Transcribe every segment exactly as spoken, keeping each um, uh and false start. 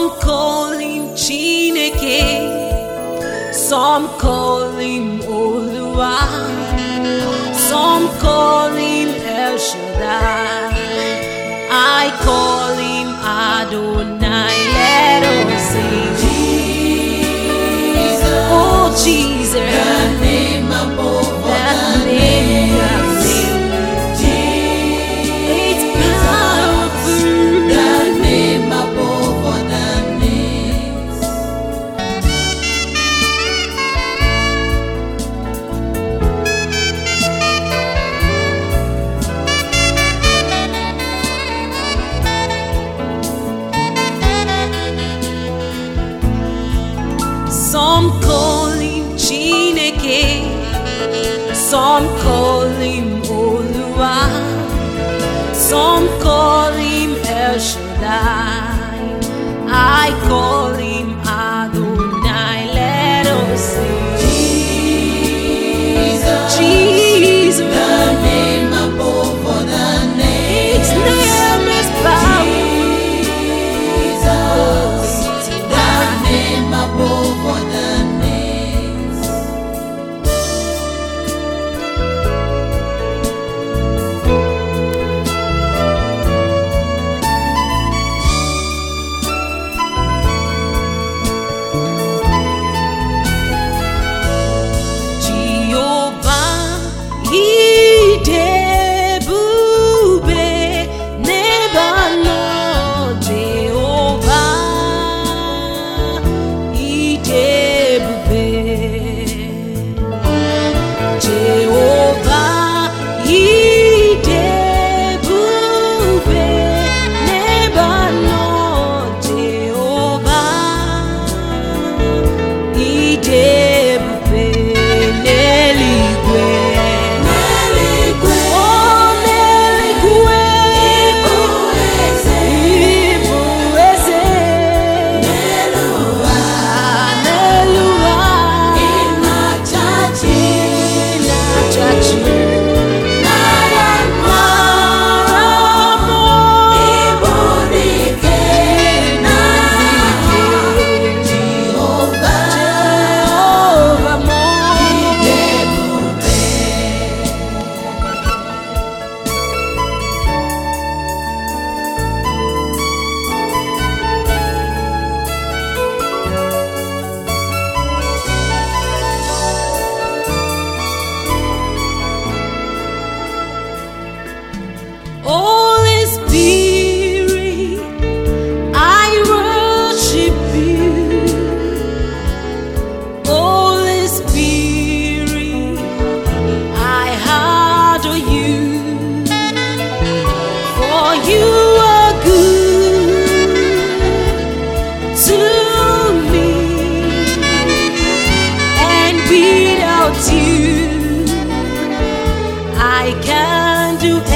Some call him Chineke, some call him Oluwa, some call him El Shaddai. I call him Adonai. Let us sing. Jesus, oh Jesus, the name above that name, that name. It's powerful. That name above all the names. Some call him Chineke, some call him Oluwa, some call him El Shaddai. I call him Adonai. Let us sing. Jesus, Jesus, the name above all the names. Its name is power. Jesus, the name above all the names. Holy Spirit, I worship you. Holy Spirit, I adore you. For you are good to me, and without you, I can't do anything.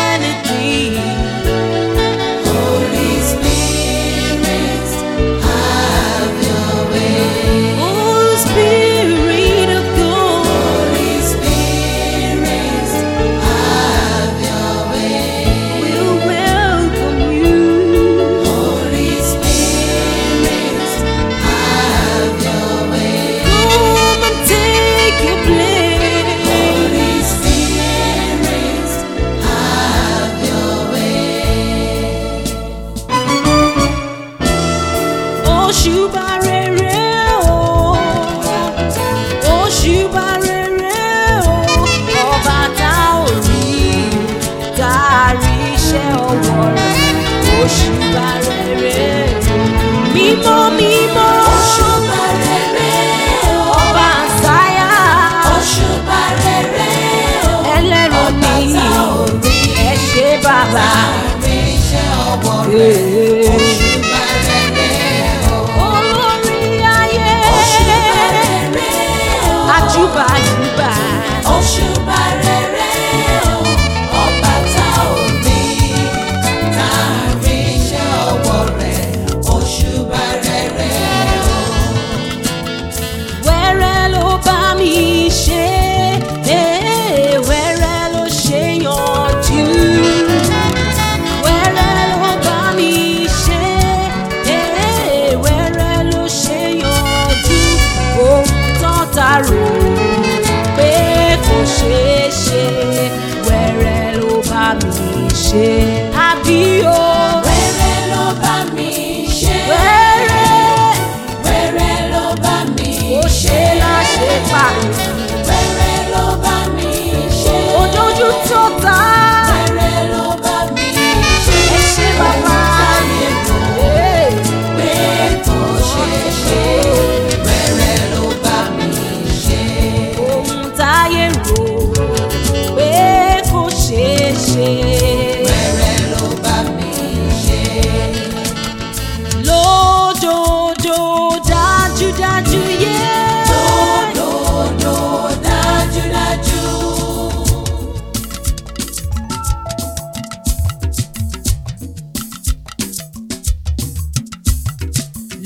Holy Spirit, have your way. Holy Spirit of God. Holy Spirit, have your way. We'll welcome you. Holy Spirit, have your way. Come and take your place. Holy Spirit, have your way. Oshubarere o, Oshubarere o, ọba tá ò rí, tá a rí iṣẹ́ ọwọ́ rẹ̀. Oshubarere o, mímọ́ mímọ́. Oshubarere o, ọba Àsáyà. Oshubarere o, ẹlẹ́rù ni ẹ ṣé bàbá. Tá a rí iṣẹ́ ọwọ́ rẹ̀. Olórí ayé. Àjùbà àjùbà. Oshubarere o, ọba tá ò rí, tá a rí iṣẹ́ ọwọ́ rẹ̀. Oshubarere o. Wẹ́rẹ́ ló bá mi ṣe, eh, wẹ́rẹ́ ló ṣe yanjú. Wẹ́rẹ́ ló bá mi ṣe.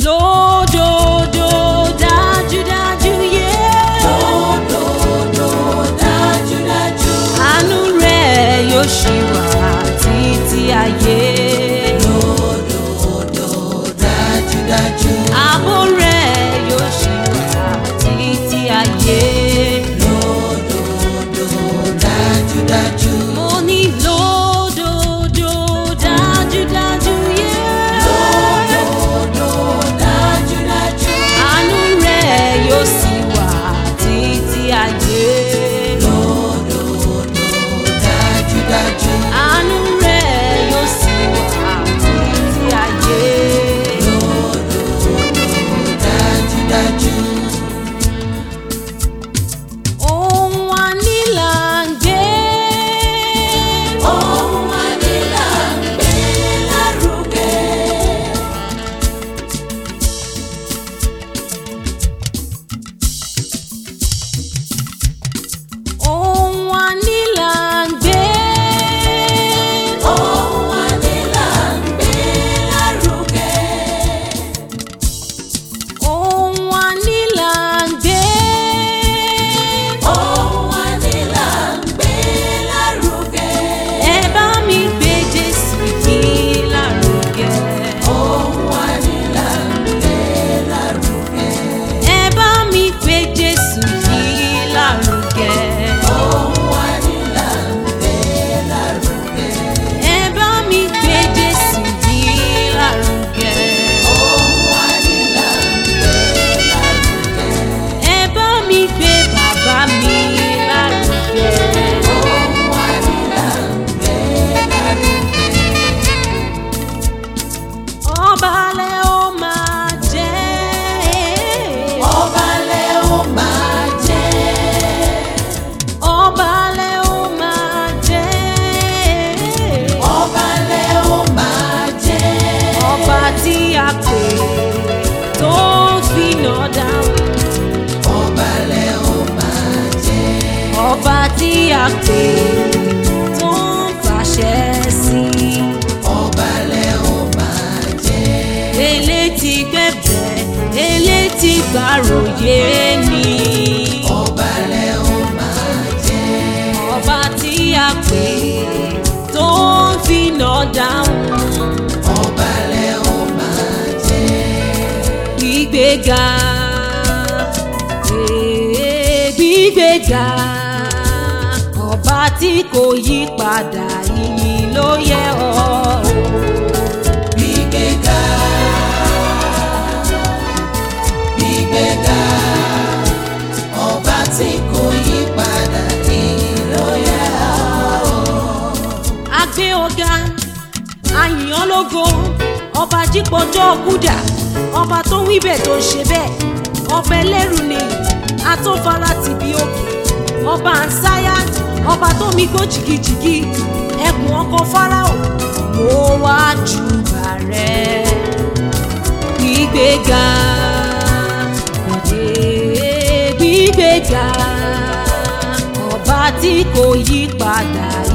lódodo dájúdájú yé. lódodo dájúdájú. Àánú rẹ̀ yóò ṣì wà títí ayé. lódodo dájúdájú. Ààbò rẹ̀ yóò ṣì wà títí ayé. lódodo dájúdájú. Mo ní lódodo dájúdájú yé. lódodo dájúdájú. Àánú rẹ̀ yóò sì wà títí ayé. lódodo dájúdájú. Àánú rẹ̀ yóò sì wà títí ayé. lódodo dájúdájú. Ohun àní là ń gbé. ohun àní là ń gbé lárugẹ. Ohun àní là ń gbé. ohun àní là ń gbé lárugẹ. Ohun àní là ń gbé. ohun àní là ń gbé lárugẹ. Ẹ bá mi gbé Jésù yìí lárugẹ. ohun àní là ń gbé lárugẹ. Ẹ bá mi gbé Jésù yìí lárugẹ. ohun àní là ń gbé lárugẹ. Ẹ bá mi gbé Jésù yìí lárugẹ. ohun àní là ń gbé lárugẹ. Ẹ bá mi gbé bàbá mi lárugẹ. ohun àní là ń gbé lárugẹ. Ọba lẹ ó máa jẹ́. ọba lẹ ó máa jẹ́. Ọba lẹ ó máa jẹ́. ọba lẹ ó máa jẹ́. Ọba tí a pè tó finá dáhùn. ọba lẹ ó máa jẹ́. Ọba tí a pè tó ń fàṣẹ sí. ọba lẹ ó máa jẹ́. Elétí gbẹ̀bẹ̀, elétí gbàròyé ni. ọba lẹ ó máa jẹ́. Ọba tí a pè tó ń finá dáhùn. ọba lẹ ó máa jẹ́. Gbígbéga, ee, gbígbéga. Ọba tí kò yí padà, ìyìn ló yẹ ọ́. gbígbéga. gbígbéga. ọba tí kò yí padà ìyìn ló yẹ ọ́. A gbé ọ̀gá, a yìn ọ́ lógo. Ọba jípọ̀jọ́ kúdà, ọba tó wí bẹ́ẹ̀ tó ṣe bẹ́ẹ̀. Ọba ẹlẹ́rù ni atófara ti bí òkè. Ọba ànsáyà, ọba tó mi gbó jìgìjìgì. Ẹkùn ọkọ Fáráò, mo wá júbà rẹ̀. Gbígbéga, ee, gbígbéga. Ọba tí kò yí padà,